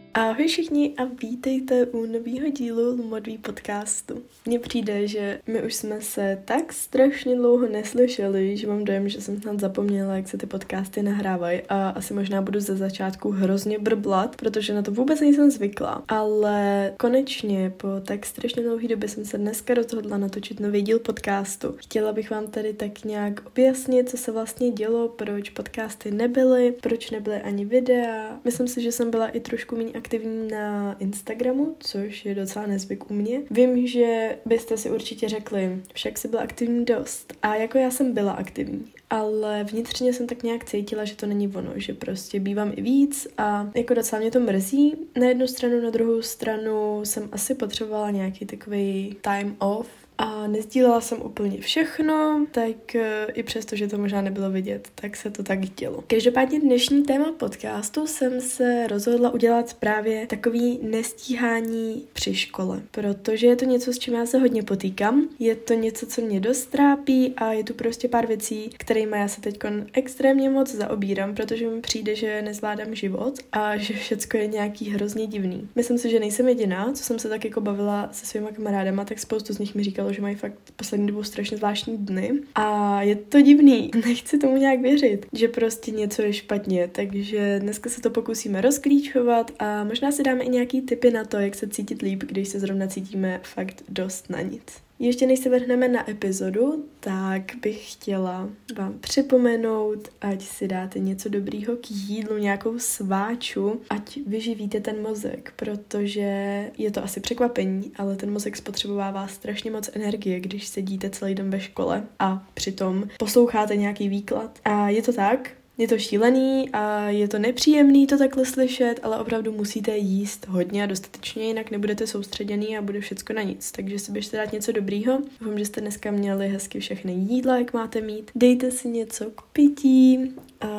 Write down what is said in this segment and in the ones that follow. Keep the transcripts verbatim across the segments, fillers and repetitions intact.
Ahoj všichni a vítejte u nového dílu Lumodví podcastu. Mně přijde, že my už jsme se tak strašně dlouho neslyšeli, že mám dojem, že jsem snad zapomněla, jak se ty podcasty nahrávají a asi možná budu ze začátku hrozně brblat, protože na to vůbec nejsem zvyklá. Ale konečně po tak strašně dlouhé době jsem se dneska rozhodla natočit nový díl podcastu. Chtěla bych vám tady tak nějak objasnit, co se vlastně dělo, proč podcasty nebyly, proč nebyly ani videa. Myslím si, že jsem byla i trošku méně aktivní na Instagramu, což je docela nezvyk u mě. Vím, že byste si určitě řekli, však jsi byla aktivní dost. A jako já jsem byla aktivní, ale vnitřně jsem tak nějak cítila, že to není ono, že prostě bývám i víc a jako docela mě to mrzí. Na jednu stranu, na druhou stranu jsem asi potřebovala nějaký takový time off, a nezdílela jsem úplně všechno, tak i přesto, že to možná nebylo vidět, tak se to tak dělo. Každopádně dnešní téma podcastu jsem se rozhodla udělat právě takový nestíhání při škole, protože je to něco, s čím já se hodně potýkám. Je to něco, co mě dost trápí a je tu prostě pár věcí, kterými já se teď extrémně moc zaobírám, protože mi přijde, že nezvládám život a že všecko je nějaký hrozně divný. Myslím si, že nejsem jediná, co jsem se tak jako bavila se svýma kamarádama, tak spoustu z nich mi říkalo, že mají fakt poslední dobou strašně zvláštní dny a je to divný, nechci tomu nějak věřit, že prostě něco je špatně, takže dneska se to pokusíme rozklíčovat a možná si dáme i nějaký tipy na to, jak se cítit líp, když se zrovna cítíme fakt dost na nic. Ještě než se vrhneme na epizodu, tak bych chtěla vám připomenout, ať si dáte něco dobrýho k jídlu, nějakou sváču, ať vyživíte ten mozek, protože je to asi překvapení, ale ten mozek spotřebovává strašně moc energie, když sedíte celý den ve škole a přitom posloucháte nějaký výklad. A je to tak, je to šílený a je to nepříjemný to takhle slyšet, ale opravdu musíte jíst hodně a dostatečně, jinak nebudete soustředěný a bude všecko na nic. Takže si běžte dát něco dobrýho. Doufám, že jste dneska měli hezky všechny jídla, jak máte mít. Dejte si něco k pití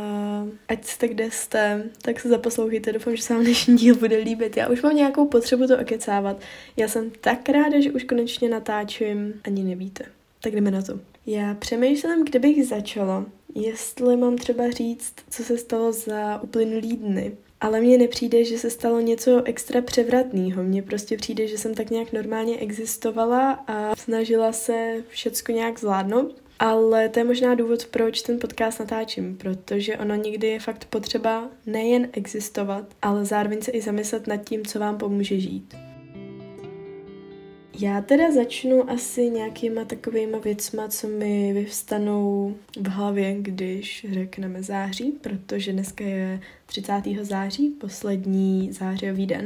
a ať jste kde jste, tak se zaposlouchejte. Doufám, že se vám dnešní díl bude líbit. Já už mám nějakou potřebu to okecávat. Já jsem tak ráda, že už konečně natáčím, ani nevíte. Tak jdeme na to. Já přemýšlím, kde bych začala. Jestli mám třeba říct, co se stalo za uplynulý dny. Ale mně nepřijde, že se stalo něco extra převratného. Mně prostě přijde, že jsem tak nějak normálně existovala a snažila se všecko nějak zvládnout. Ale to je možná důvod, proč ten podcast natáčím, protože ono někdy je fakt potřeba nejen existovat, ale zároveň se i zamyslet nad tím, co vám pomůže žít. Já teda začnu asi nějakýma takovýma věcma, co mi vyvstanou v hlavě, když řekneme září, protože dneska je třicátého září, poslední zářijový den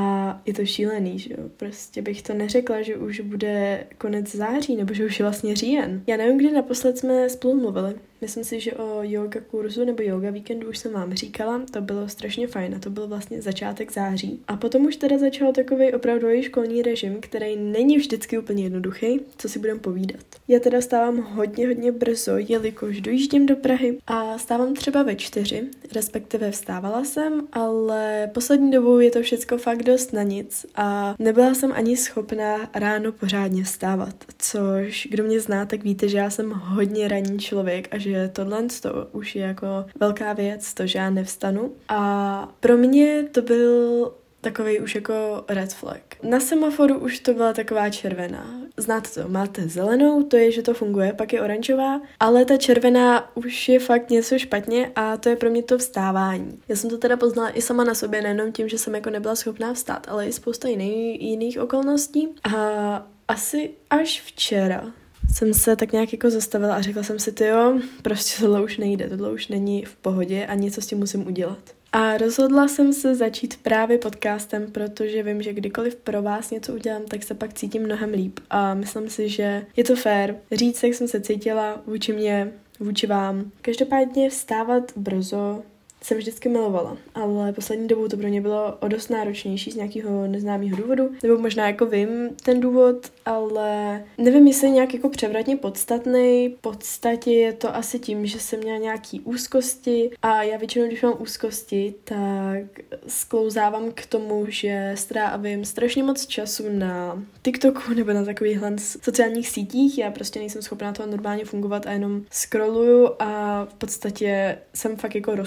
a je to šílený, že jo, prostě bych to neřekla, že už bude konec září, nebo že už je vlastně říjen. Já nevím, kdy naposled jsme spolu mluvili. Myslím si, že o yoga kurzu nebo yoga víkendu už jsem vám říkala, to bylo strašně fajn a to byl vlastně začátek září. A potom už teda začal takový opravdový školní režim, který není vždycky úplně jednoduchý, co si budeme povídat. Já teda stávám hodně, hodně brzo, jelikož dojíždím do Prahy a stávám třeba ve čtyři, respektive vstávala jsem, ale poslední dobou je to všecko fakt dost na nic a nebyla jsem ani schopná ráno pořádně vstávat, což kdo mě zná, tak víte, že já jsem hodně ranní člověk a že tohle to už je jako velká věc, to, že já nevstanu. A pro mě to byl takovej už jako red flag. Na semaforu už to byla taková červená. Znáte to, máte zelenou, to je, že to funguje, pak je oranžová, ale ta červená už je fakt něco špatně a to je pro mě to vstávání. Já jsem to teda poznala i sama na sobě, nejenom tím, že jsem jako nebyla schopná vstát, ale i spousta jiných, jiných okolností. A asi až včera jsem se tak nějak jako zastavila a řekla jsem si, tyjo, prostě tohle už nejde, tohle už není v pohodě a něco s tím musím udělat. A rozhodla jsem se začít právě podcastem, protože vím, že kdykoliv pro vás něco udělám, tak se pak cítím mnohem líp. A myslím si, že je to fér říct, jak jsem se cítila vůči mě, vůči vám. Každopádně vstávat brzo jsem vždycky milovala, ale poslední dobou to pro mě bylo o dost náročnější z nějakého neznámého důvodu, nebo možná jako vím ten důvod, ale nevím, jestli je nějak jako převratně podstatný. V podstatě je to asi tím, že jsem měla nějaký úzkosti a já většinou, když mám úzkosti, tak sklouzávám k tomu, že strávím strašně moc času na TikToku nebo na takovýchhle sociálních sítích. Já prostě nejsem schopná toho normálně fungovat a jenom scrolluju a v podstatě jsem fakt jako rozúzkostněná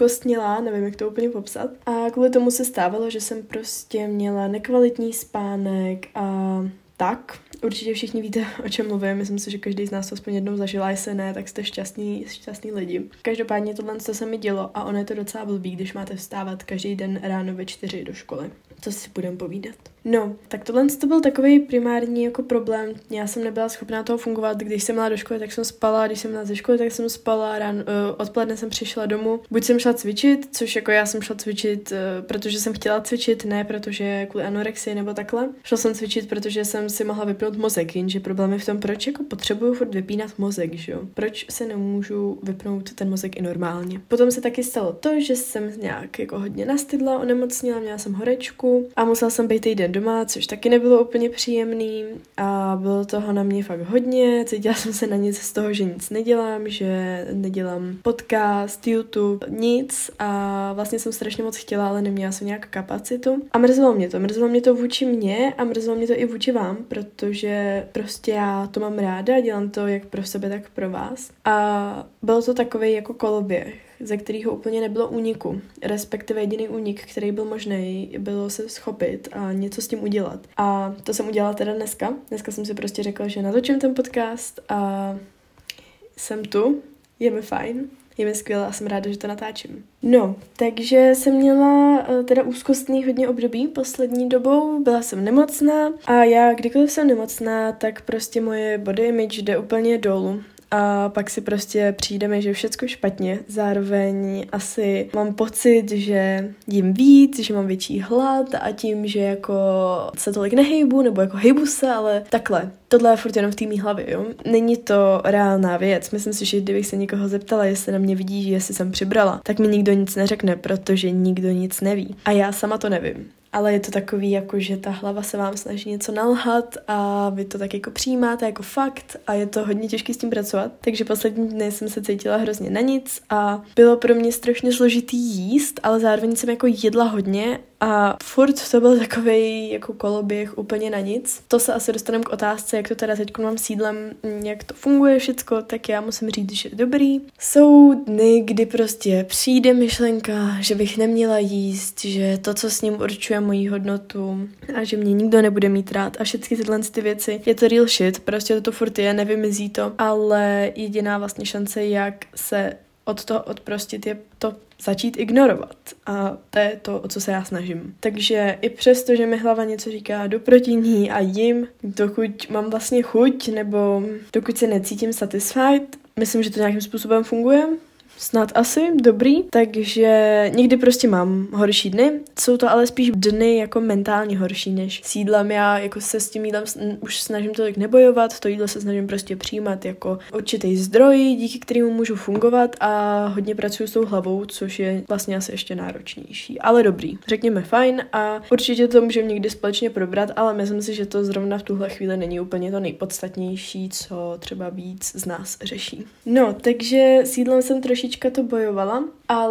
zneúkostnělá, nevím, jak to úplně popsat. A kvůli tomu se stávalo, že jsem prostě měla nekvalitní spánek a tak. Určitě všichni víte, o čem mluvím. Myslím si, že každý z nás to aspoň jednou zažil, a jestli ne, tak jste šťastný, šťastný lidi. Každopádně tohle to se mi dělo a ono je to docela blbý, když máte vstávat každý den ráno ve čtyři do školy. Co si budeme povídat. No, tak tohle to byl takový primární jako problém. Já jsem nebyla schopná toho fungovat. Když jsem měla do školy, tak jsem spala, když jsem měla ze školy, tak jsem spala, ráno, uh, odpoledne jsem přišla domů. Buď jsem šla cvičit, což jako já jsem šla cvičit, uh, protože jsem chtěla cvičit, ne protože kvůli anorexii nebo takhle. Šla jsem cvičit, protože jsem si mohla vypnout mozek, jenže problém je v tom, proč jako potřebuju furt vypínat mozek, že jo? Proč se nemůžu vypnout ten mozek i normálně? Potom se taky stalo to, že jsem nějak jako hodně nastydla, onemocněla, měla jsem horečku a musela jsem být týden doma, což taky nebylo úplně příjemný a bylo toho na mě fakt hodně. Cítila jsem se na nic z toho, že nic nedělám, že nedělám podcast, YouTube, nic a vlastně jsem strašně moc chtěla, ale neměla jsem nějak kapacitu a mrzelo mě to. Mrzelo mě to vůči mně a mrzelo mě to i vůči vám, protože prostě já to mám ráda, dělám to jak pro sebe, tak pro vás a bylo to takovej jako koloběh, ze kterého úplně nebylo úniku. Respektive jediný únik, který byl možný, bylo se schopit a něco s tím udělat. A to jsem udělala teda dneska. Dneska jsem si prostě řekla, že natočím ten podcast a jsem tu. Je mi fajn. Je mi skvěle a jsem ráda, že to natáčím. No, takže jsem měla teda úzkostný hodně období poslední dobou, byla jsem nemocná a já kdykoliv jsem nemocná, tak prostě moje body image jde úplně dolů. A pak si prostě přijde mi, že všechno špatně. Zároveň asi mám pocit, že jím víc, že mám větší hlad a tím, že jako se tolik nehejbu, nebo jako hejbu se, ale takhle. Tohle je furt jenom v té mý hlavě, jo. Není to reálná věc. Myslím si, že kdybych se někoho zeptala, jestli na mě vidí, jestli jsem přibrala, tak mi nikdo nic neřekne, protože nikdo nic neví. A já sama to nevím. Ale je to takový, jako že ta hlava se vám snaží něco nalhat a vy to tak jako přijímáte jako fakt a je to hodně těžké s tím pracovat. Takže poslední dny jsem se cítila hrozně na nic a bylo pro mě strašně složitý jíst, ale zároveň jsem jako jedla hodně a furt to byl takovej jako koloběh úplně na nic. To se asi dostaneme k otázce, jak to teda teď mám s jídlem, jak to funguje všecko, tak já musím říct, že je dobrý. Jsou dny, kdy prostě přijde myšlenka, že bych neměla jíst, že to, co s ním určuje moji hodnotu a že mě nikdo nebude mít rád a všechny tyhle ty věci. Je to real shit, prostě to, to furt je, nevymizí to, ale jediná vlastně šance, jak se od toho odprostit, je to začít ignorovat. A to je to, o co se já snažím. Takže i přesto, že mi hlava něco říká, jdu proti ní a jim, dokud mám vlastně chuť, nebo dokud se necítím satisfied, myslím, že to nějakým způsobem funguje. Snad asi, dobrý, takže někdy prostě mám horší dny, jsou to ale spíš dny jako mentálně horší než s jídlem. Já jako se s tím jídlem už snažím tolik nebojovat, to jídlo se snažím prostě přijímat jako určitý zdroj, díky kterému můžu fungovat a hodně pracuji s tou hlavou, což je vlastně asi ještě náročnější, ale dobrý, řekněme fajn a určitě to můžeme někdy společně probrat, ale myslím si, že to zrovna v tuhle chvíli není úplně to nejpodstatnější, co třeba víc z nás řeší. No, takže s jídlem jsem trošičku to bojovala,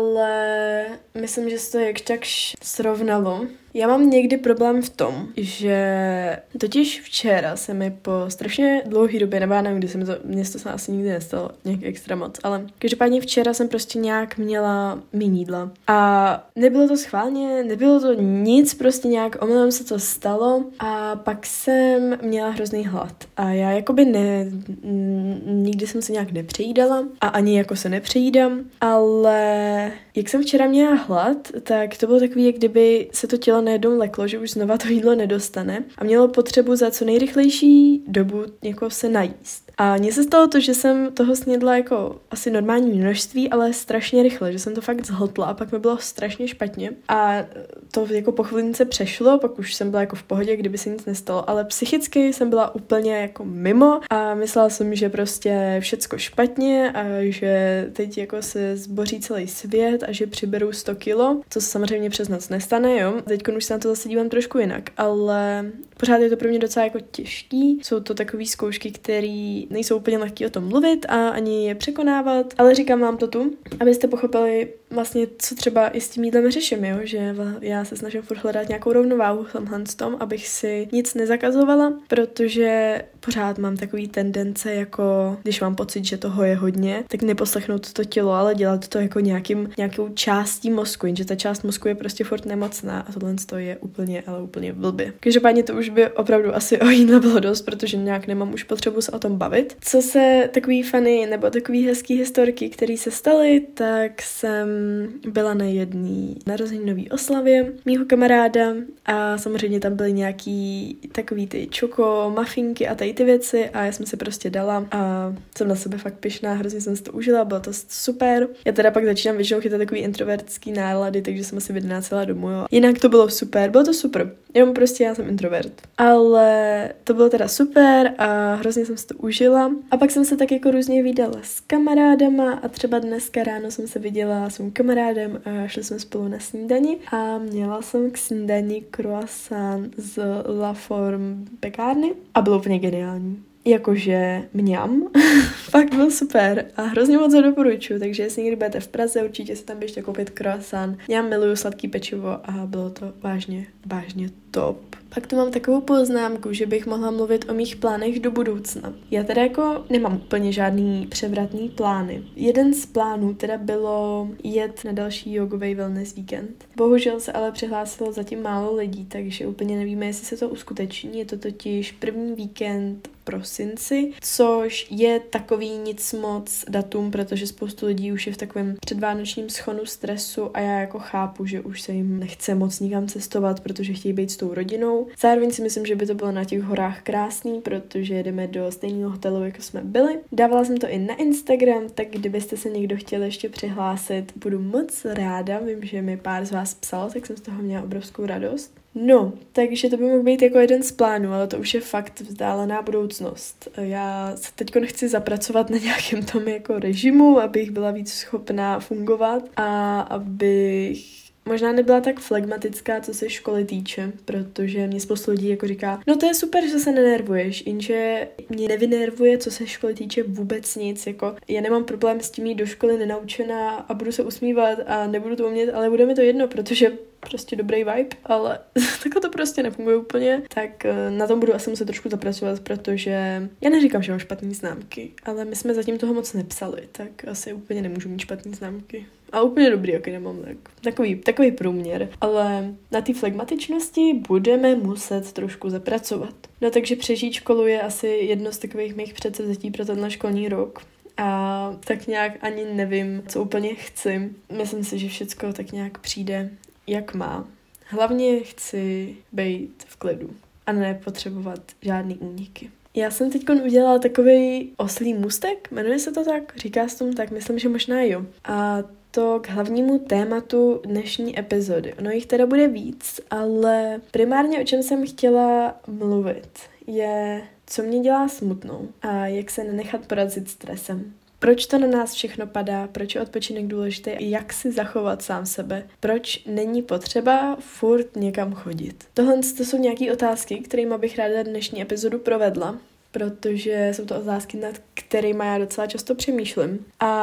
ale myslím, že se to jak tak srovnalo. Já mám někdy problém v tom, že totiž včera se mi po strašně dlouhý době, nebo já nevím, kdy se mi to, mně to se asi nikdy nestalo nějak extra moc, ale každopádně včera jsem prostě nějak měla méně jídla. A nebylo to schválně, nebylo to nic, prostě nějak omylem se to stalo a pak jsem měla hrozný hlad. A já jakoby ne, nikdy jsem se nějak nepřejídala a ani jako se nepřejídám, ale jak jsem včera měla hlad, tak to bylo takový, jak kdyby se to tělo najednou leklo, že už znova to jídlo nedostane a mělo potřebu za co nejrychlejší dobu jako se najíst. A mně se stalo to, že jsem toho snědla jako asi normální množství, ale strašně rychle, že jsem to fakt zhltla a pak mi bylo strašně špatně. A to jako po chvilince přešlo, pak už jsem byla jako v pohodě, kdyby se nic nestalo, ale psychicky jsem byla úplně jako mimo a myslela jsem, že prostě všecko špatně a že teď jako se zboří celý svět a že přiberu sto kilo, co se samozřejmě přes noc nestane, jo. Teď už se na to zase dívám trošku jinak, ale Pořád je to pro mě docela jako těžký. Jsou to takové zkoušky, které nejsou úplně lehké o tom mluvit a ani je překonávat, ale říkám vám to tu, abyste pochopili vlastně, co třeba i s tím jídlem řeším, jo? Že já se snažím furt hledat nějakou rovnováhu v tomhle tom, abych si nic nezakazovala, protože pořád mám takový tendence, jako když mám pocit, že toho je hodně, tak neposlechnout to tělo, ale dělat to jako nějakým, nějakou částí mozku, jenže ta část mozku je prostě furt nemocná a tohle je úplně, ale úplně blbě. Každopádně to už by opravdu asi o jídle bylo dost, protože nějak nemám už potřebu se o tom bavit. Co se takový funny nebo takový hezký historky, které se staly, tak jsem byla na jedné narozeninové oslavě mýho kamaráda a samozřejmě tam byly nějaký takový ty čoko, mafinky a tady ty věci a já jsem si prostě dala a jsem na sebe fakt pyšná, hrozně jsem si to užila, bylo to super. Já teda pak začínám většinou chytat takový introvertský nálady, takže jsem asi vydácela domů, jo. Jinak to bylo super, bylo to super. Jenom prostě já jsem introvert. Ale to bylo teda super a hrozně jsem si to užila. A pak jsem se tak jako různě viděla s kamarádama a třeba dneska ráno jsem se viděla s mým kamarádem a šli jsme spolu na snídani a měla jsem k snídani croissant z La Forme pekárny a bylo úplně geniální. Jakože mňam, fakt byl super a hrozně moc ho doporučuji, takže jestli někdy budete v Praze, určitě se tam běžte koupit croissant. Já miluju sladký pečivo a bylo to vážně, vážně top. Pak tu mám takovou poznámku, že bych mohla mluvit o mých plánech do budoucna. Já teda jako nemám úplně žádný převratný plány. Jeden z plánů teda bylo jet na další jogový wellness víkend. Bohužel se ale přihlásilo zatím málo lidí, takže úplně nevíme, jestli se to uskuteční. Je to totiž první víkend v prosinci, což je takový nic moc datum, protože spoustu lidí už je v takovém předvánočním schonu stresu a já jako chápu, že už se jim nechce moc nikam cestovat, protože chtějí být s tou rodinou. Zároveň si myslím, že by to bylo na těch horách krásný, protože jedeme do stejného hotelu, jako jsme byli. Dávala jsem to i na Instagram, tak kdybyste se někdo chtěl ještě přihlásit, budu moc ráda. Vím, že mi pár z vás psalo, tak jsem z toho měla obrovskou radost. No, takže to by mohl být jako jeden z plánů, ale to už je fakt vzdálená budoucnost. Já se teďko nechci zapracovat na nějakém tom jako režimu, abych byla víc schopná fungovat a abych možná nebyla tak flegmatická, co se školy týče, protože mě spoustu lidí jako říká, no to je super, že se nenervuješ, jenže mě nevynervuje, co se školy týče vůbec nic, jako já nemám problém s tím jít do školy nenaučená a budu se usmívat a nebudu to umět, ale bude mi to jedno, protože prostě dobrý vibe, ale takhle to prostě nefunguje úplně, tak na tom budu asi muset trošku zapracovat, protože já neříkám, že mám špatný známky, ale my jsme zatím toho moc nepsali, tak asi úplně nemůžu mít špatný známky. A úplně dobrý, jak nemám tak, takový, takový průměr, ale na té flegmatičnosti budeme muset trošku zapracovat. No takže přežít školu je asi jedno z takových mých předsevzetí pro tenhle školní rok. A tak nějak ani nevím, co úplně chci. Myslím si, že všecko tak nějak přijde, jak má. Hlavně chci být v klidu a ne potřebovat žádný úniky. Já jsem teď udělala takovej oslí můstek, jmenuje se to tak, říká se tomu tak, myslím, že možná jo. A to k hlavnímu tématu dnešní epizody. Ono jich teda bude víc, ale primárně o čem jsem chtěla mluvit je, co mě dělá smutnou a jak se nenechat porazit stresem. Proč to na nás všechno padá, proč je odpočinek důležitý a jak si zachovat sám sebe, proč není potřeba furt někam chodit. Tohle to jsou nějaké otázky, kterými bych ráda dnešní epizodu provedla, protože jsou to otázky, nad kterými já docela často přemýšlím.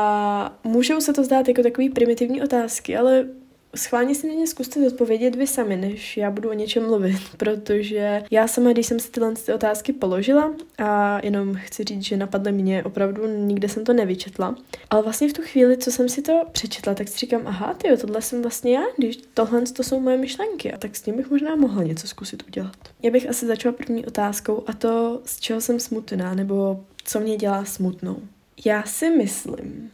A můžou se to zdát jako takový primitivní otázky, ale schválně si na ně zkuste odpovědět vy sami, než já budu o něčem mluvit, protože já sama, když jsem si tyhle ty otázky položila a jenom chci říct, že napadly mě, opravdu nikde jsem to nevyčetla, ale vlastně v tu chvíli, co jsem si to přečetla, tak si říkám, aha, tyjo, tohle jsem vlastně já, když tohle to jsou moje myšlenky, a tak s tím bych možná mohla něco zkusit udělat. Já bych asi začala první otázkou a to, z čeho jsem smutná, nebo co mě dělá smutnou. Já si myslím,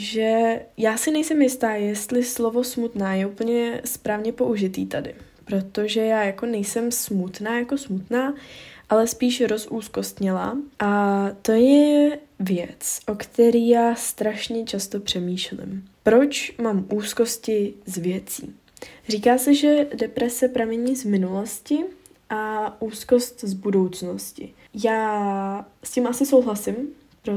že já si nejsem jistá, jestli slovo smutná je úplně správně použitý tady, protože já jako nejsem smutná jako smutná, ale spíš rozúzkostnělá a to je věc, o který já strašně často přemýšlím. Proč mám úzkosti z věcí? Říká se, že deprese pramení z minulosti a úzkost z budoucnosti. Já s tím asi souhlasím,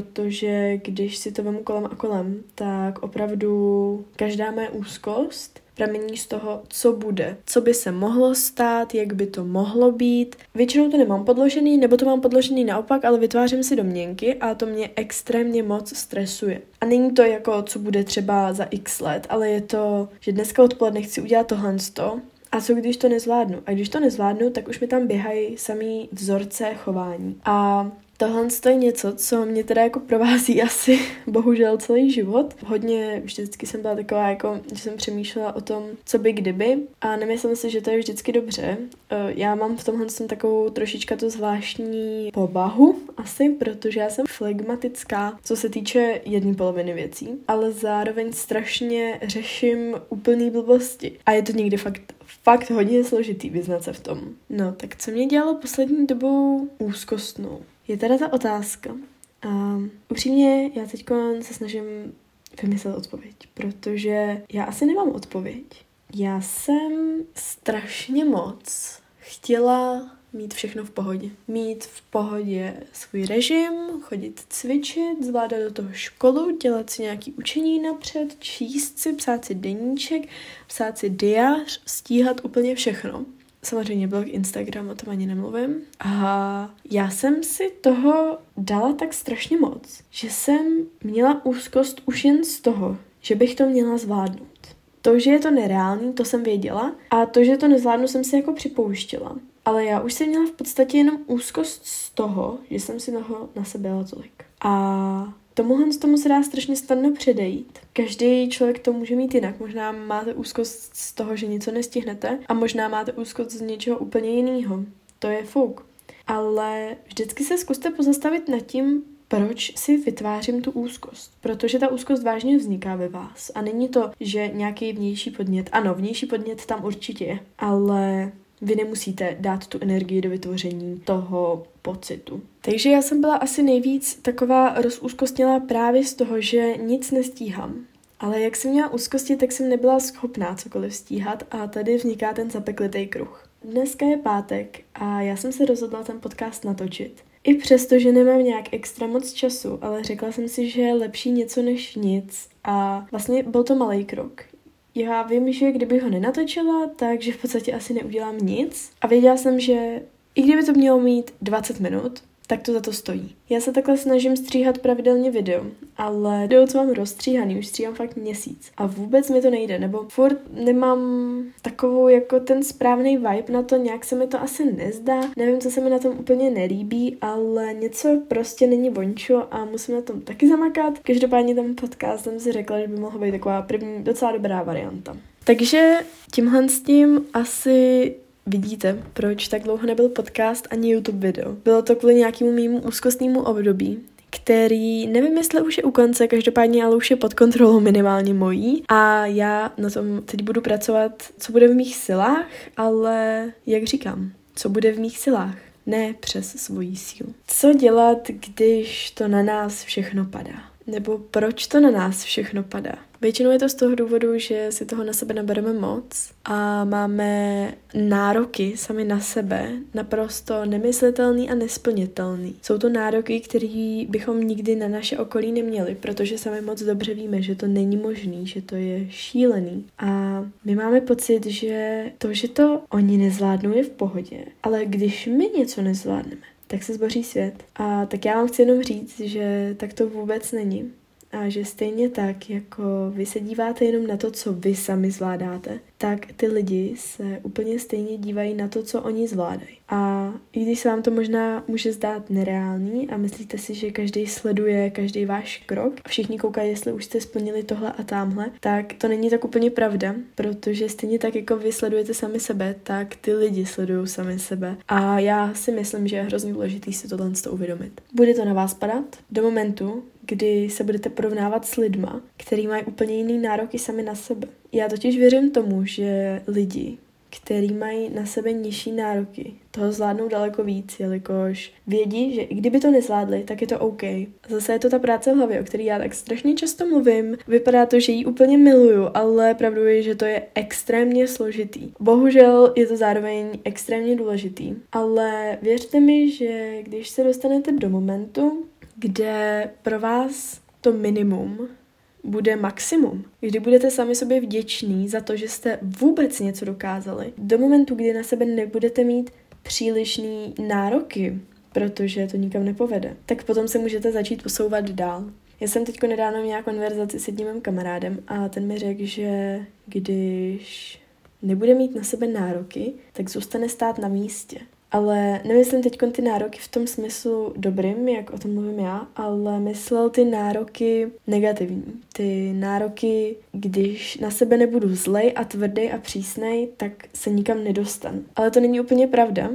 protože když si to vemu kolem a kolem, tak opravdu každá moje úzkost pramení z toho, co bude, co by se mohlo stát, jak by to mohlo být. Většinou to nemám podložený, nebo to mám podložený naopak, ale vytvářím si domněnky a to mě extrémně moc stresuje. A není to jako, co bude třeba za x let, ale je to, že dneska odpoledne chci udělat tohle a co když to nezvládnu. A když to nezvládnu, tak už mi tam běhají samý vzorce chování. A tohle je něco, co mě teda jako provází asi bohužel celý život. Hodně vždycky jsem byla taková, jako, že jsem přemýšlela o tom, co by kdyby a nemyslím si, že to je vždycky dobře. Já mám v tomhle jsem takovou trošička tu zvláštní povahu asi, protože já jsem flegmatická, co se týče jedné poloviny věcí, ale zároveň strašně řeším úplný blbosti. A je to někdy fakt fakt hodně složitý vyznat se v tom. No, tak co mě dělalo poslední dobou úzkostnou? Je teda ta otázka. A upřímně já teď se snažím vymyslet odpověď, protože já asi nemám odpověď. Já jsem strašně moc chtěla mít všechno v pohodě. Mít v pohodě svůj režim, chodit cvičit, zvládat do toho školu, dělat si nějaký učení napřed, číst si, psát si deníček, psát si diář, stíhat úplně všechno. Samozřejmě blog, Instagram, o tom ani nemluvím. A já jsem si toho dala tak strašně moc, že jsem měla úzkost už jen z toho, že bych to měla zvládnout. To, že je to nereálný, to jsem věděla a to, že to nezvládnu, jsem si jako připouštěla. Ale já už jsem měla v podstatě jenom úzkost z toho, že jsem si toho na sebe dala tolik. A tomuhle z tomu se dá strašně snadno předejít. Každý člověk to může mít jinak. Možná máte úzkost z toho, že něco nestihnete a možná máte úzkost z něčeho úplně jiného. To je fuk. Ale vždycky se zkuste pozastavit nad tím, proč si vytvářím tu úzkost. Protože ta úzkost vážně vzniká ve vás. A není to, že nějaký vnější podnět. Ano, vnější podnět tam určitě je. Ale vy nemusíte dát tu energii do vytvoření toho pocitu. Takže já jsem byla asi nejvíc taková rozúzkostnělá právě z toho, že nic nestíhám. Ale jak jsem měla úzkosti, tak jsem nebyla schopná cokoliv stíhat a tady vzniká ten zapeklitý kruh. Dneska je pátek a já jsem se rozhodla ten podcast natočit. I přesto, že nemám nějak extra moc času, ale řekla jsem si, že je lepší něco než nic a vlastně byl to malý krok. Já vím, že kdybych ho nenatočila, takže v podstatě asi neudělám nic. A věděla jsem, že i kdyby to mělo mít dvacet minut, tak to za to stojí. Já se takhle snažím stříhat pravidelně video, ale video, co mám rozstříhaný, už stříhám fakt měsíc. A vůbec mi to nejde, nebo furt nemám takovou jako ten správný vibe na to, nějak se mi to asi nezdá. Nevím, co se mi na tom úplně nelíbí, ale něco prostě není bončo a musím na tom taky zamakat. Každopádně ten podcast jsem si řekla, že by mohla být taková první docela dobrá varianta. Takže tímhle s tím asi vidíte, proč tak dlouho nebyl podcast ani YouTube video. Bylo to kvůli nějakému mému úzkostnému období, který nevím, jestli už je u konce, každopádně ale už je pod kontrolou minimálně mojí a já na tom teď budu pracovat, co bude v mých silách, ale jak říkám, co bude v mých silách, ne přes svoji sílu. Co dělat, když to na nás všechno padá? Nebo proč to na nás všechno padá? Většinou je to z toho důvodu, že si toho na sebe nabereme moc a máme nároky sami na sebe naprosto nemyslitelný a nesplnitelný. Jsou to nároky, které bychom nikdy na naše okolí neměli, protože sami moc dobře víme, že to není možný, že to je šílený. A my máme pocit, že to, že to oni nezvládnou, je v pohodě, ale když my něco nezvládneme, tak se zboří svět. A tak já vám chci jenom říct, že tak to vůbec není. A že stejně tak, jako vy se díváte jenom na to, co vy sami zvládáte, tak ty lidi se úplně stejně dívají na to, co oni zvládají. A i když se vám to možná může zdát nereálný a myslíte si, že každý sleduje každý váš krok a všichni koukají, jestli už jste splnili tohle a tamhle, tak to není tak úplně pravda, protože stejně tak, jako vy sledujete sami sebe, tak ty lidi sledují sami sebe. A já si myslím, že je hrozně důležitý si tohle uvědomit. Bude to na vás padat do momentu, kdy se budete porovnávat s lidma, který mají úplně jiný nároky sami na sebe. Já totiž věřím tomu, že lidi, který mají na sebe nižší nároky, toho zvládnou daleko víc, jelikož vědí, že i kdyby to nezvládli, tak je to OK. Zase je to ta práce v hlavě, o který já tak strašně často mluvím. Vypadá to, že ji úplně miluju, ale pravdou je, že to je extrémně složitý. Bohužel je to zároveň extrémně důležitý, ale věřte mi, že když se dostanete do momentu, kde pro vás to minimum bude maximum. Kdy budete sami sobě vděční za to, že jste vůbec něco dokázali. Do momentu, kdy na sebe nebudete mít přílišný nároky, protože to nikam nepovede, tak potom se můžete začít posouvat dál. Já jsem teďko nedávno měla konverzaci s jedním mým kamarádem a ten mi řekl, že když nebude mít na sebe nároky, tak zůstane stát na místě. Ale nemyslím teď ty nároky v tom smyslu dobrým, jak o tom mluvím já, ale myslel ty nároky negativní. Ty nároky, když na sebe nebudu zlej a tvrdý a přísnej, tak se nikam nedostanu. Ale to není úplně pravda,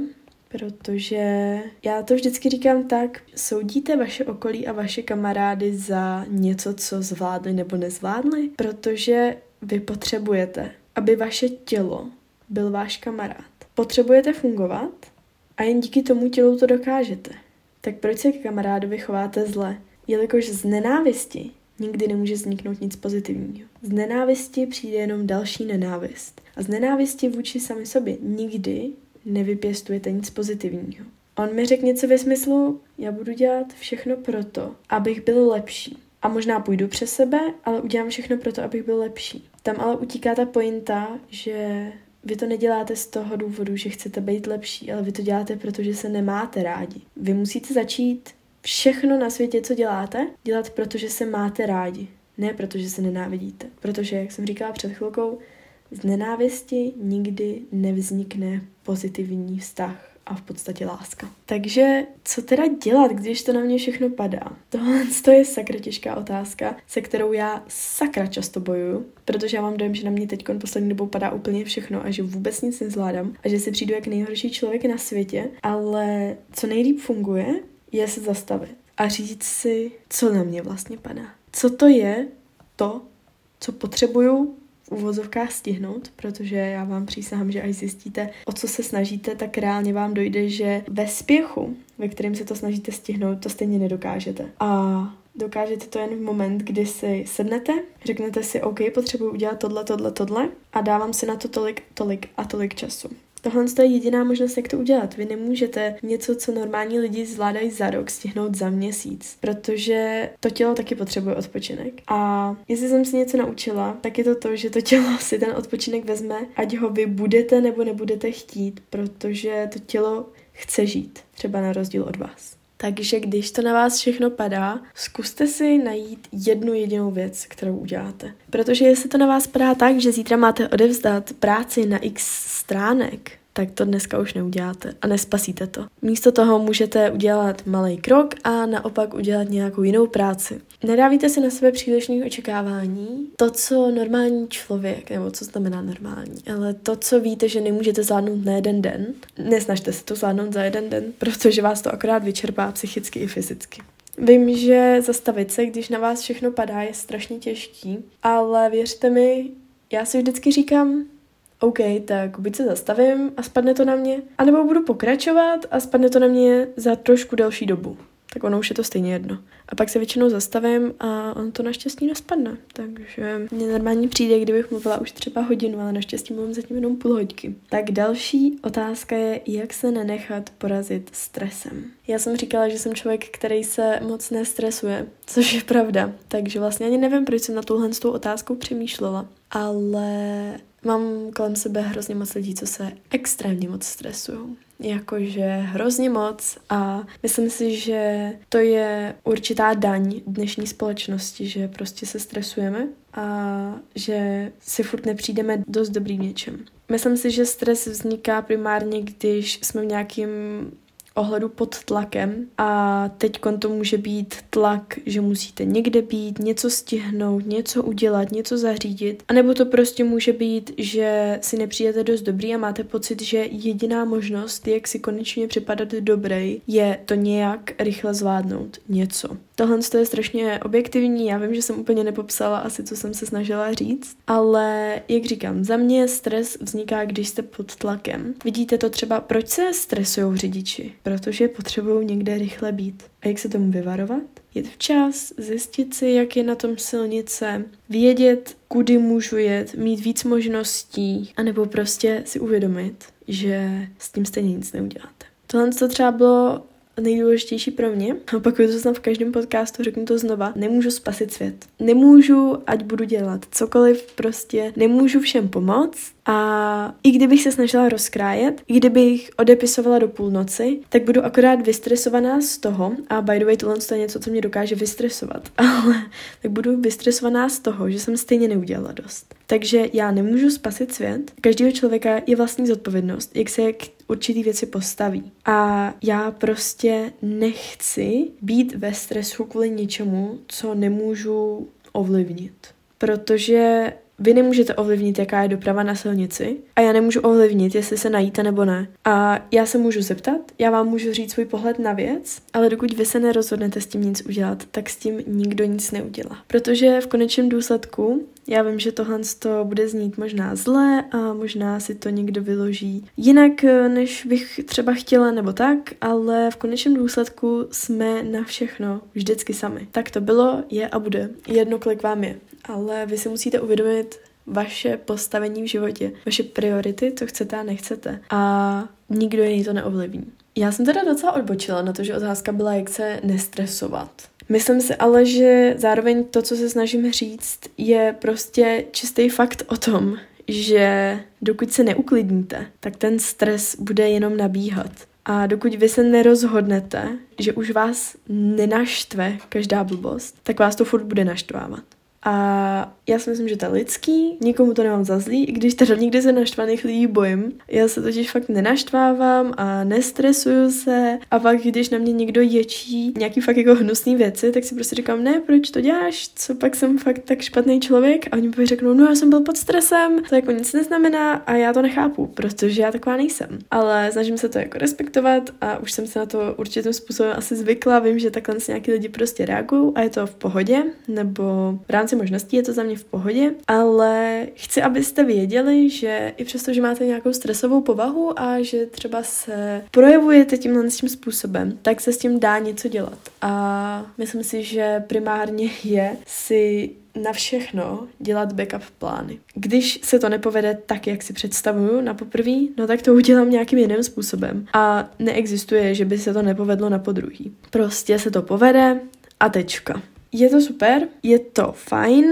protože já to vždycky říkám tak, soudíte vaše okolí a vaše kamarády za něco, co zvládli nebo nezvládli, protože vy potřebujete, aby vaše tělo byl váš kamarád. Potřebujete fungovat a jen díky tomu tělu to dokážete. Tak proč se k kamarádovi chováte zle? Jelikož z nenávisti nikdy nemůže vzniknout nic pozitivního. Z nenávisti přijde jenom další nenávist. A z nenávisti vůči sami sobě nikdy nevypěstujete nic pozitivního. On mi řekl něco ve smyslu, já budu dělat všechno proto, abych byl lepší. A možná půjdu přes sebe, ale udělám všechno proto, abych byl lepší. Tam ale utíká ta pointa, že vy to neděláte z toho důvodu, že chcete být lepší, ale vy to děláte, protože se nemáte rádi. Vy musíte začít všechno na světě, co děláte, dělat, protože se máte rádi. Ne protože se nenávidíte. Protože, jak jsem říkala před chvilkou, z nenávisti nikdy nevznikne pozitivní vztah a v podstatě láska. Takže co teda dělat, když to na mě všechno padá? Tohle je sakra těžká otázka, se kterou já sakra často bojuju, protože já mám dojem, že na mě teď poslední dobou padá úplně všechno a že vůbec nic nezvládám a že si přijdu jak nejhorší člověk na světě, ale co nejlíp funguje, je se zastavit a říct si, co na mě vlastně padá. Co to je to, co potřebuju v uvozovkách stihnout, protože já vám přísahám, že až zjistíte, o co se snažíte, tak reálně vám dojde, že ve spěchu, ve kterém se to snažíte stihnout, to stejně nedokážete. A dokážete to jen v moment, kdy si sednete, řeknete si, OK, potřebuji udělat tohle, tohle, tohle a dávám si na to tolik, tolik a tolik času. Tohle je jediná možnost, jak to udělat. Vy nemůžete něco, co normální lidi zvládají za rok, stihnout za měsíc, protože to tělo taky potřebuje odpočinek. A jestli jsem si něco naučila, tak je to to, že to tělo si ten odpočinek vezme, ať ho vy budete nebo nebudete chtít, protože to tělo chce žít, třeba na rozdíl od vás. Takže když to na vás všechno padá, zkuste si najít jednu jedinou věc, kterou uděláte. Protože jestli to na vás padá tak, že zítra máte odevzdat práci na x stránek, tak to dneska už neuděláte a nespasíte to. Místo toho můžete udělat malý krok a naopak udělat nějakou jinou práci. Nedávejte si na sebe přílišných očekávání. To, co normální člověk, nebo co znamená normální, ale to, co víte, že nemůžete zvládnout na jeden den, nesnažte se to zvládnout za jeden den, protože vás to akorát vyčerpá psychicky i fyzicky. Vím, že zastavit se, když na vás všechno padá, je strašně těžký, ale věřte mi, já si vždycky říkám, OK, tak buď se zastavím a spadne to na mě, anebo budu pokračovat a spadne to na mě za trošku delší dobu. Tak ono už je to stejně jedno. A pak se většinou zastavím a on to naštěstí nespadne. Takže mně normálně přijde, kdybych mluvila už třeba hodinu, ale naštěstí mluvím zatím jenom půl hoďky. Tak další otázka je, jak se nenechat porazit stresem. Já jsem říkala, že jsem člověk, který se moc nestresuje, což je pravda. Takže vlastně ani nevím, proč jsem na tuhle s tou otázkou přemýšlela. Ale mám kolem sebe hrozně moc lidí, co se extrémně moc stresují. Jakože hrozně moc a myslím si, že to je určitá daň dnešní společnosti, že prostě se stresujeme a že si furt nepřijdeme dost dobrý v něčem. Myslím si, že stres vzniká primárně, když jsme v nějakým ohledu pod tlakem a teďkon to může být tlak, že musíte někde být, něco stihnout, něco udělat, něco zařídit, anebo to prostě může být, že si nepřijete dost dobrý a máte pocit, že jediná možnost, jak si konečně připadat dobrý, je to nějak rychle zvládnout něco. Tohle je strašně objektivní, já vím, že jsem úplně nepopsala asi, co jsem se snažila říct, ale jak říkám, za mě stres vzniká, když jste pod tlakem. Vidíte to třeba, proč se stresujou řidiči? Protože potřebují někde rychle být. A jak se tomu vyvarovat? Jet včas, zjistit si, jak je na tom silnice, vědět, kudy můžu jet, mít víc možností, anebo prostě si uvědomit, že s tím stejně nic neuděláte. Tohle to třeba bylo nejdůležitější pro mě, opakuju to znám v každém podcastu, řeknu to znova, nemůžu spasit svět. Nemůžu, ať budu dělat cokoliv, prostě nemůžu všem pomoct a i kdybych se snažila rozkrájet, i kdybych odepisovala do půlnoci, tak budu akorát vystresovaná z toho, a by the way, tohle je něco, co mě dokáže vystresovat, ale tak budu vystresovaná z toho, že jsem stejně neudělala dost. Takže já nemůžu spasit svět. Každého člověka je vlastní zodpovědnost, jak se k určitý věci postaví. A já prostě nechci být ve stresu kvůli něčemu, co nemůžu ovlivnit. Protože vy nemůžete ovlivnit, jaká je doprava na silnici a já nemůžu ovlivnit, jestli se najíte nebo ne. A já se můžu zeptat, já vám můžu říct svůj pohled na věc, ale dokud vy se nerozhodnete s tím nic udělat, tak s tím nikdo nic neudělá. Protože v konečném důsledku já vím, že tohle to bude znít možná zle a možná si to někdo vyloží jinak, než bych třeba chtěla nebo tak, ale v konečném důsledku jsme na všechno vždycky sami. Tak to bylo, je a bude. Jedno, kolik vám je. Ale vy si musíte uvědomit vaše postavení v životě, vaše priority, co chcete a nechcete. A nikdo jiný to neovlivní. Já jsem teda docela odbočila na to, že otázka byla, jak se nestresovat. Myslím si ale, že zároveň to, co se snažím říct, je prostě čistý fakt o tom, že dokud se neuklidníte, tak ten stres bude jenom nabíhat. A dokud vy se nerozhodnete, že už vás nenaštve každá blbost, tak vás to furt bude naštvávat. A já si myslím, že to je lidský, nikomu to nemám za zlý, i když teda nikdy se naštvaných lidí bojím. Já se totiž fakt nenaštvávám a nestresuju se a pak, když na mě někdo ječí nějaký fakt jako hnusný věci, tak si prostě říkám, ne, proč to děláš, co pak jsem fakt tak špatný člověk a oni mi řeknou, no já jsem byl pod stresem, to jako nic neznamená a já to nechápu, protože já taková nejsem. Ale snažím se to jako respektovat a už jsem se na to určitým způsobem asi zvykla, vím, že takhle nějaký lidi prostě reagují a je to v pohodě, nebo v rámci možností je to za mě v pohodě, ale chci, abyste věděli, že i přesto, že máte nějakou stresovou povahu a že třeba se projevujete tímhle tím způsobem, tak se s tím dá něco dělat. A myslím si, že primárně je si na všechno dělat backup plány. Když se to nepovede tak, jak si představuju na poprví, no tak to udělám nějakým jiným způsobem. A neexistuje, že by se to nepovedlo na podruhý. Prostě se to povede a tečka. Je to super, je to fajn,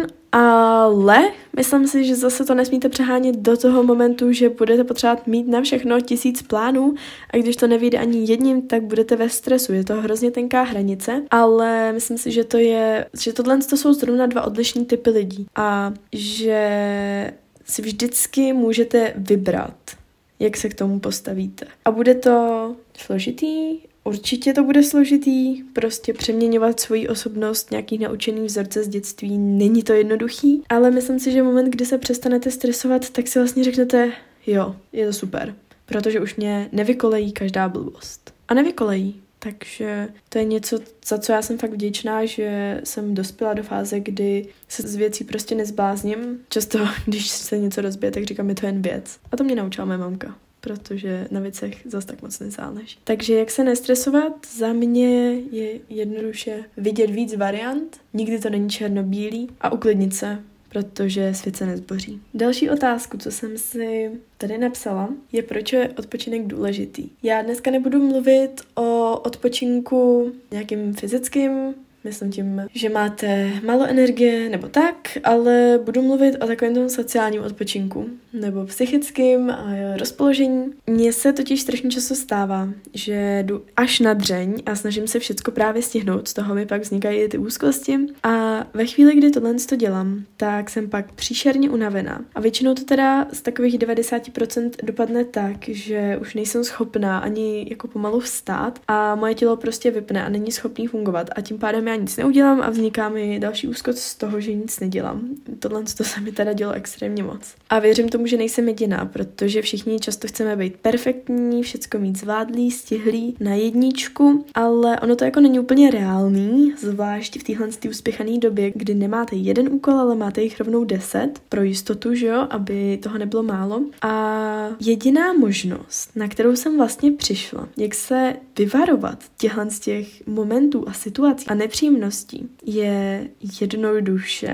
ale myslím si, že zase to nesmíte přehánět do toho momentu, že budete potřebovat mít na všechno tisíc plánů a když to nevyjde ani jedním, tak budete ve stresu. Je to hrozně tenká hranice, ale myslím si, že to je, že tohle to jsou zrovna dva odlišní typy lidí a že si vždycky můžete vybrat, jak se k tomu postavíte. A bude to složitý, určitě to bude složitý, prostě přeměňovat svoji osobnost, nějaký naučený vzorce z dětství, není to jednoduchý, ale myslím si, že moment, kdy se přestanete stresovat, tak si vlastně řeknete, jo, je to super, protože už mě nevykolejí každá blbost. A nevykolejí, takže to je něco, za co já jsem fakt vděčná, že jsem dospěla do fáze, kdy se z věcí prostě nezblázním. Často, když se něco rozbije, tak říkám, je to jen věc. A to mě naučila moje mamka, protože na věcech zase tak moc nezáleží. Takže jak se nestresovat, za mě je jednoduše vidět víc variant, nikdy to není černobílý a uklidnit se, protože svět se nezboří. Další otázku, co jsem si tady napsala, je, proč je odpočinek důležitý. Já dneska nebudu mluvit o odpočinku nějakým fyzickým, myslím tím, že máte málo energie nebo tak, ale budu mluvit o takovém tom sociálním odpočinku nebo psychickým a rozpoložení. Mně se totiž strašně často stává, že jdu až na dřeň a snažím se všecko právě stihnout, z toho mi pak vznikají ty úzkosti a ve chvíli, kdy tohle to dělám, tak jsem pak příšerně unavená. A většinou to teda z takových devadesát procent dopadne tak, že už nejsem schopná ani jako pomalu vstát a moje tělo prostě vypne a není schopný fungovat a tím pádem já nic neudělám a vzniká mi další úzkost z toho, že nic nedělám. Tohle to se mi teda dělo extrémně moc. A věřím tomu, že nejsem jediná, protože všichni často chceme být perfektní, všecko mít zvládlý, stihlý na jedničku, ale ono to jako není úplně reálný, zvlášť v téhle uspěchané době, kdy nemáte jeden úkol, ale máte jich rovnou deset pro jistotu, že jo, aby toho nebylo málo. A jediná možnost, na kterou jsem vlastně přišla, jak se vyvarovat těchhle z těch momentů a situací a nepříjemností, je jednoduše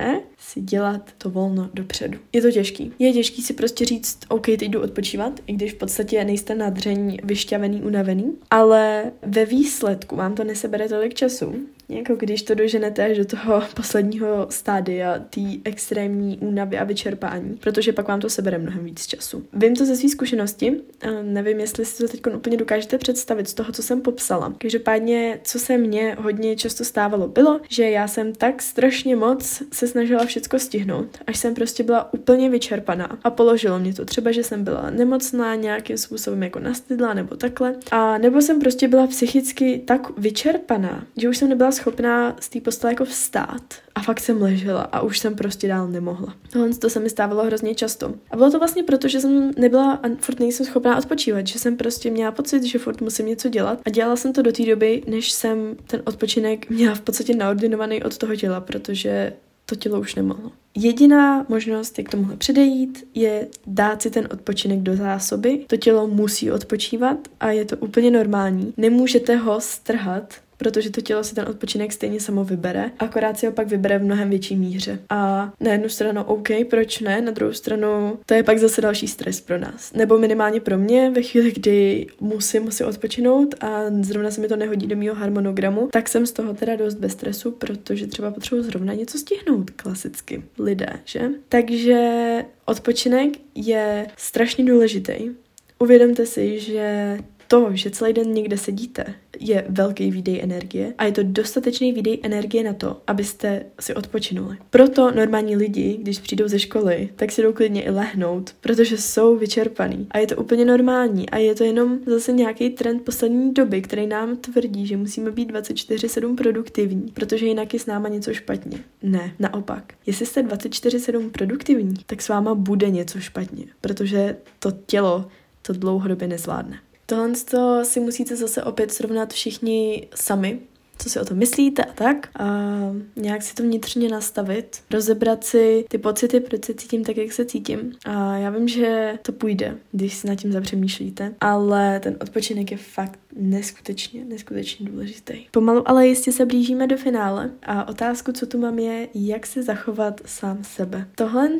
si dělat to volno dopředu. Je to těžký. Je těžký si prostě říct, OK, teď jdu odpočívat, i když v podstatě nejste na dřeň vyšťavený, unavený, ale ve výsledku vám to nesebere tolik času, jako když to doženete až do toho posledního stádia, té extrémní únavy a vyčerpání, protože pak vám to sebere mnohem víc času. Vím to ze své zkušenosti, nevím, jestli si to teď úplně dokážete představit z toho, co jsem popsala. Každopádně, co se mně hodně často stávalo, bylo, že já jsem tak strašně moc se snažila všecko stihnout, až jsem prostě byla úplně vyčerpaná a položilo mě to. Třeba, že jsem byla nemocná, nějakým způsobem jako nastydla nebo takhle, a nebo jsem prostě byla psychicky tak vyčerpaná, že už jsem nebyla schopná z té postele jako vstát a fakt jsem ležela a už jsem prostě dál nemohla. Tohle to se mi stávalo hrozně často. A bylo to vlastně proto, že jsem nebyla a furt nejsem schopná odpočívat, že jsem prostě měla pocit, že furt musím něco dělat a dělala jsem to do té doby, než jsem ten odpočinek měla v podstatě naordinovaný od toho těla, protože to tělo už nemohlo. Jediná možnost, jak tomuhle předejít, je dát si ten odpočinek do zásoby. To tělo musí odpočívat a je to úplně normální. Nemůžete ho strhat, protože to tělo si ten odpočinek stejně samo vybere, akorát si ho pak vybere v mnohem větší míře. A na jednu stranu OK, proč ne, na druhou stranu to je pak zase další stres pro nás. Nebo minimálně pro mě, ve chvíli, kdy musím, musím odpočinout a zrovna se mi to nehodí do mýho harmonogramu, tak jsem z toho teda dost bez stresu, protože třeba potřebuji zrovna něco stihnout, klasicky lidé, že? Takže odpočinek je strašně důležitý. Uvědomte si, že to, že celý den někde sedíte, je velký výdej energie a je to dostatečný výdej energie na to, abyste si odpočinuli. Proto normální lidi, když přijdou ze školy, tak si jdou klidně i lehnout, protože jsou vyčerpaný. A je to úplně normální a je to jenom zase nějaký trend poslední doby, který nám tvrdí, že musíme být dvacet čtyři sedm produktivní, protože jinak je s náma něco špatně. Ne, naopak. Jestli jste dvacet čtyři sedm produktivní, tak s váma bude něco špatně, protože to tělo to dlouhodobě nezvládne. Tohle si musíte zase opět srovnat všichni sami, co si o tom myslíte a tak. A nějak si to vnitřně nastavit, rozebrat si ty pocity, proč se cítím tak, jak se cítím. A já vím, že to půjde, když si nad tím zapřemýšlíte, ale ten odpočinek je fakt neskutečně, neskutečně důležitý. Pomalu, ale jistě se blížíme do finále a otázku, co tu mám, je, jak se zachovat sám sebe. Tohle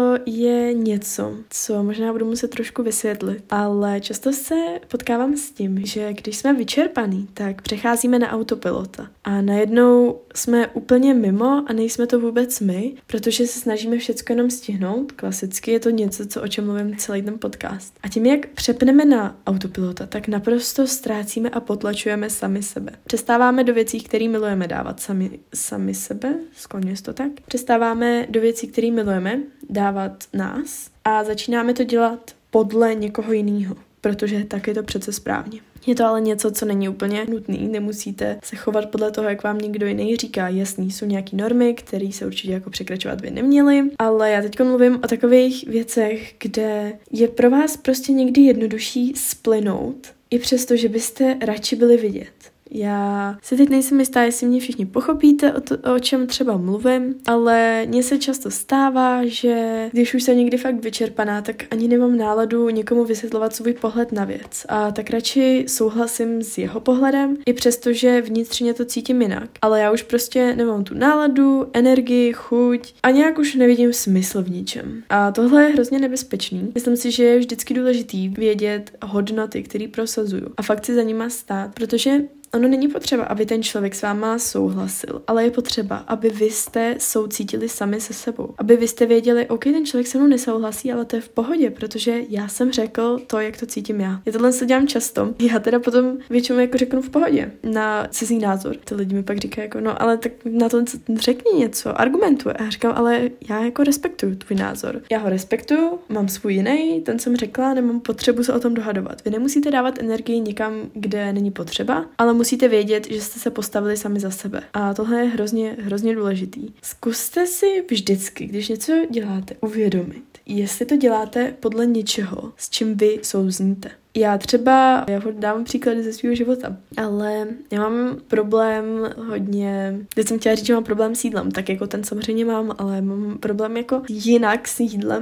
je něco, co možná budu muset trošku vysvětlit, ale často se potkávám s tím, že když jsme vyčerpaný, tak přecházíme na autopilota a najednou jsme úplně mimo a nejsme to vůbec my, protože se snažíme všecko jenom stihnout. Klasicky je to něco, co o čem mluvím celý ten podcast. A tím, jak přepneme na autopilota, tak naprosto ztrácíme a potlačujeme sami sebe. Přestáváme do věcí, které milujeme, dávat sami, sami sebe, skloňuje to tak. Přestáváme do věcí, které milujeme, dávat nás a začínáme to dělat podle někoho jiného, protože tak je to přece správně. Je to ale něco, co není úplně nutný, nemusíte se chovat podle toho, jak vám někdo jiný říká. Jasný, jsou nějaký normy, které se určitě jako překračovat by neměly, ale já teď mluvím o takových věcech, kde je pro vás prostě někdy jednodušší splynout, i přesto, že byste radši byli vidět. Já si teď nejsem jistá, jestli mě všichni pochopíte, o, to, o čem třeba mluvím, ale mně se často stává, že když už jsem někdy fakt vyčerpaná, tak ani nemám náladu někomu vysvětlovat svůj pohled na věc. A tak radši souhlasím s jeho pohledem, i přesto, že vnitřně to cítím jinak. Ale já už prostě nemám tu náladu, energii, chuť a nějak už nevidím smysl v ničem. A tohle je hrozně nebezpečný. Myslím si, že je vždycky důležitý vědět hodnoty, které prosazuju a fakt si za nima stát, protože ono není potřeba, aby ten člověk s váma souhlasil, ale je potřeba, aby vy jste soucítili sami se sebou. Aby vy jste věděli, OK, ten člověk se mnou nesouhlasí, ale to je v pohodě, protože já jsem řekl to, jak to cítím já. Já tohle se dělám často. Já teda potom většinou jako řeknu v pohodě na cizí názor. Ty lidi mi pak říkají jako, no ale tak na to řekni něco, argumentuje. A já říkám, ale já jako respektuju tvůj názor. Já ho respektuju, mám svůj jiný, ten jsem řekla, nemám potřebu se o tom dohadovat. Vy nemusíte dávat energii někam, kde není potřeba, ale musíte vědět, že jste se postavili sami za sebe. A tohle je hrozně, hrozně důležitý. Zkuste si vždycky, když něco děláte, uvědomit, jestli to děláte podle něčeho, s čím vy souzníte. Já třeba, já dám příklady ze svého života, ale já mám problém hodně, teď jsem chtěla říct, že mám problém s jídlem, tak jako ten samozřejmě mám, ale mám problém jako jinak s jídlem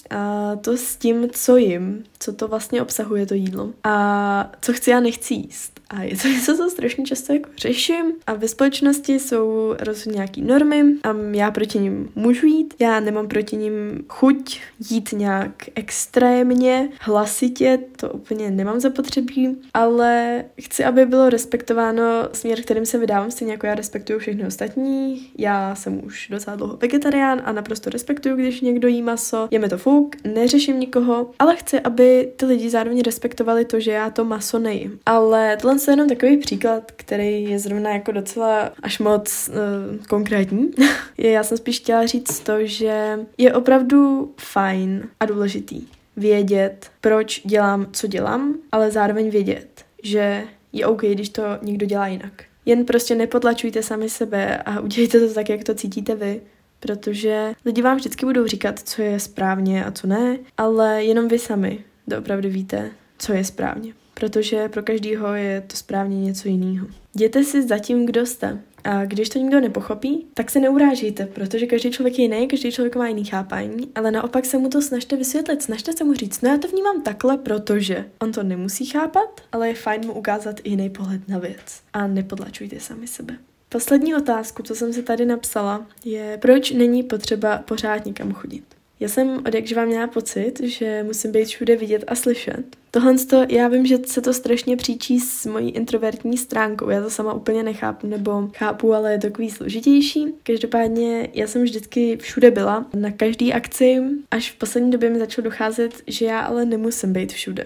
A to s tím, co jim, co to vlastně obsahuje to jídlo a co chci a nechci jíst. A je to něco, co strašně často jako řeším a ve společnosti jsou rozhodně nějaký normy a já proti nim můžu jít. Já nemám proti nim chuť jít nějak extrémně, hlasitě, to úplně nemám zapotřebí, ale chci, aby bylo respektováno směr, kterým se vydávám, stejně jako já respektuju všechny ostatní. Já jsem už docela dlouho vegetarián a naprosto respektuju, když někdo jí maso. Je mi to fuk, neřeším nikoho, ale chci, aby ty lidi zároveň respektovali to, že já to maso nejím. Ale tohle je jenom takový příklad, který je zrovna jako docela až moc uh, konkrétní. Já jsem spíš chtěla říct to, že je opravdu fajn a důležitý vědět, proč dělám, co dělám, ale zároveň vědět, že je OK, když to někdo dělá jinak. Jen prostě nepotlačujte sami sebe a udělejte to tak, jak to cítíte vy, protože lidi vám vždycky budou říkat, co je správně a co ne, ale jenom vy sami doopravdy víte, co je správně. Protože pro každýho je to správně něco jiného. Jděte si za tím, kdo jste. A když to nikdo nepochopí, tak se neurážíte, protože každý člověk je jiný, každý člověk má jiný chápání, ale naopak se mu to snažte vysvětlit, snažte se mu říct, no já to vnímám takhle, protože on to nemusí chápat, ale je fajn mu ukázat i jiný pohled na věc. A nepodlačujte sami sebe. Poslední otázku, co jsem si tady napsala, je, proč není potřeba pořád nikam chodit. Já jsem odjakživa měla pocit, že musím být všude vidět a slyšet. Tohle já vím, že se to strašně příčí s mojí introvertní stránkou. Já to sama úplně nechápu, nebo chápu, ale je to takový složitější. Každopádně já jsem vždycky všude byla, na každý akci, až v poslední době mi začalo docházet, že já ale nemusím být všude.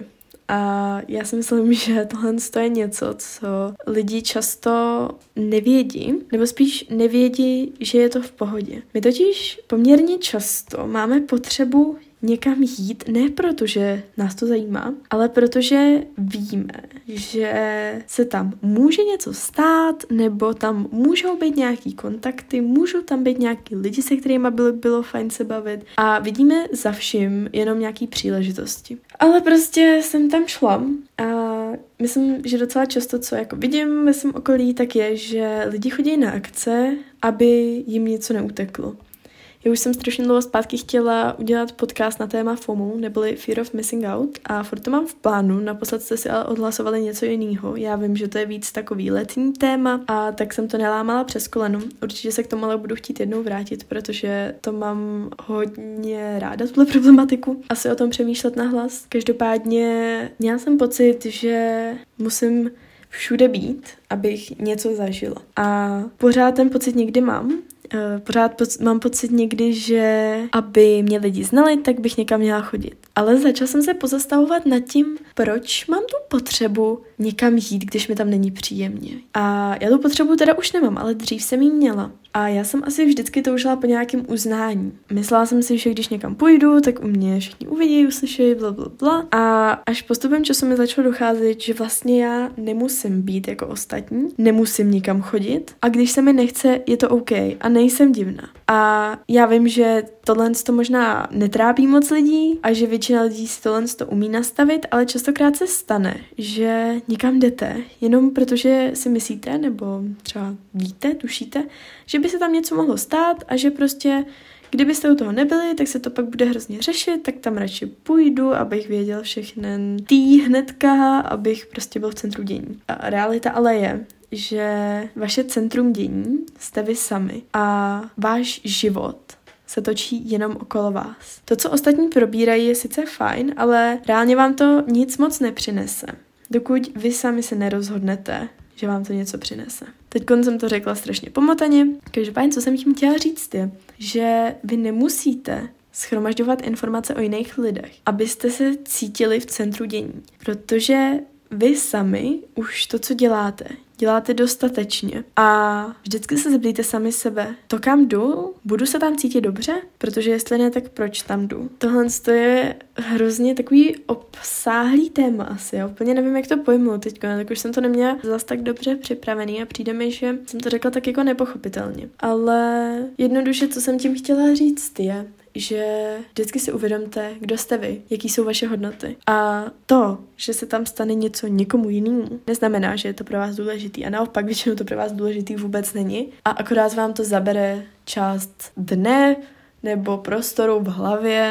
A já si myslím, že tohle je něco, co lidi často nevědí, nebo spíš nevědí, že je to v pohodě. My totiž poměrně často máme potřebu někam jít, ne protože nás to zajímá, ale protože víme, že se tam může něco stát, nebo tam můžou být nějaký kontakty, můžou tam být nějaký lidi, se kterými bylo, bylo fajn se bavit a vidíme za vším jenom nějaký příležitosti. Ale prostě jsem tam šla a myslím, že docela často, co jako vidím ve svém okolí, tak je, že lidi chodí na akce, aby jim něco neuteklo. Já už jsem strašně dlouho zpátky chtěla udělat podcast na téma FOMO, neboli Fear of Missing Out, a furt to mám v plánu, naposled jste si ale odhlasovali něco jiného. Já vím, že to je víc takový letní téma, a tak jsem to nelámala přes koleno. Určitě se k tomu ale budu chtít jednou vrátit, protože to mám hodně ráda, tuhle problematiku. Asi o tom přemýšlet nahlas. Každopádně měla jsem pocit, že musím všude být, abych něco zažila. A pořád ten pocit někdy mám. Pořád poc- mám pocit někdy, že aby mě lidi znali, tak bych někam měla chodit. Ale začala jsem se pozastavovat nad tím, proč mám tu potřebu někam jít, když mi tam není příjemně. A já tu potřebu teda už nemám, ale dřív jsem jí měla. A já jsem asi vždycky toužila po nějakém uznání. Myslela jsem si, že když někam půjdu, tak u mě všichni uvidí, uslyší, bla, bla, bla. A až postupem času mi začalo docházet, že vlastně já nemusím být jako ostatní, nemusím nikam chodit a když se mi nechce, je to OK a nejsem divná. A já vím, že tohle to možná netrápí moc lidí a že většina lidí si tohle to umí nastavit, ale častokrát se stane, že někam jdete, jenom protože si myslíte, nebo třeba víte, tušíte, že by se tam něco mohlo stát a že prostě kdybyste u toho nebyli, tak se to pak bude hrozně řešit, tak tam radši půjdu, abych věděl všechny tý hnedka, abych prostě byl v centru dění. A realita ale je, že vaše centrum dění jste vy sami a váš život se točí jenom okolo vás. To, co ostatní probírají, je sice fajn, ale reálně vám to nic moc nepřinese, dokud vy sami se nerozhodnete, že vám to něco přinese. Teď jsem to řekla strašně pomotaně. Každopádně, co jsem tím chtěla říct je, že vy nemusíte shromažďovat informace o jiných lidech, abyste se cítili v centru dění. Protože vy sami už to, co děláte, děláte dostatečně a vždycky se zeptejte sami sebe, to kam jdu, budu se tam cítit dobře? Protože jestli ne, tak proč tam jdu? Tohle je hrozně takový obsáhlý téma asi, já úplně nevím, jak to pojmu teď, tak už jsem to neměla zas tak dobře připravený a přijde mi, že jsem to řekla tak jako nepochopitelně. Ale jednoduše, co jsem tím chtěla říct je, že vždycky si uvědomte, kdo jste vy, jaký jsou vaše hodnoty. A to, že se tam stane něco někomu jinému, neznamená, že je to pro vás důležitý. A naopak většinou to pro vás důležitý vůbec není. A akorát vám to zabere část dne nebo prostoru v hlavě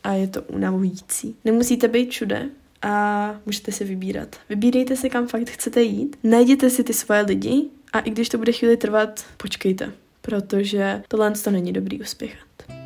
a je to unavující. Nemusíte být všude a můžete si vybírat. Vybírejte si, kam fakt chcete jít, najděte si ty svoje lidi a i když to bude chvíli trvat, počkejte, protože tohle to není dobrý uspěchat.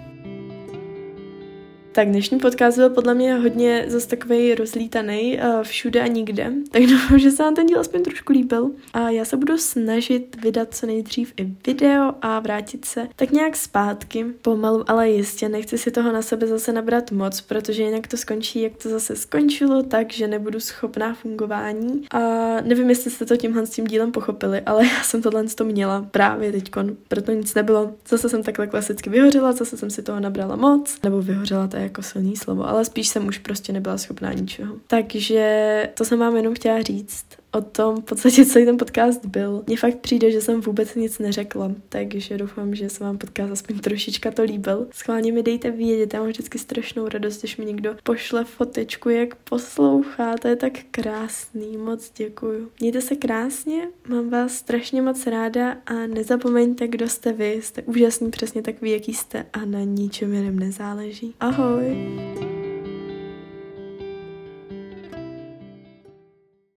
Tak dnešní podcast byl podle mě hodně zase takovej rozlítaný uh, všude a nikde, tak doufám, že se vám ten díl aspoň trošku líbil a já se budu snažit vydat co nejdřív i video a vrátit se tak nějak zpátky, pomalu, ale jistě, nechci si toho na sebe zase nabrat moc, protože jinak to skončí, jak to zase skončilo, takže nebudu schopná fungování a nevím, jestli jste to tímhle s tím dílem pochopili, ale já jsem tohle to měla právě teďkon, proto nic nebylo, zase jsem takhle klasicky vyhořela, zase jsem si toho nabrala moc, nebo vyhořela to jako silný slovo, ale spíš jsem už prostě nebyla schopná ničeho. Takže to jsem vám jenom chtěla říct. O tom v podstatě celý ten podcast byl. Mně fakt přijde, že jsem vůbec nic neřekla, takže doufám, že se vám podcast aspoň trošička to líbil. Schválně mi dejte vědět, já mám vždycky strašnou radost, když mi někdo pošle fotečku, jak poslouchá, to je tak krásný, moc děkuju. Mějte se krásně, mám vás strašně moc ráda a nezapomeňte, kdo jste vy, jste úžasný, přesně takový, jaký jste a na ničem jiném nezáleží. Ahoj!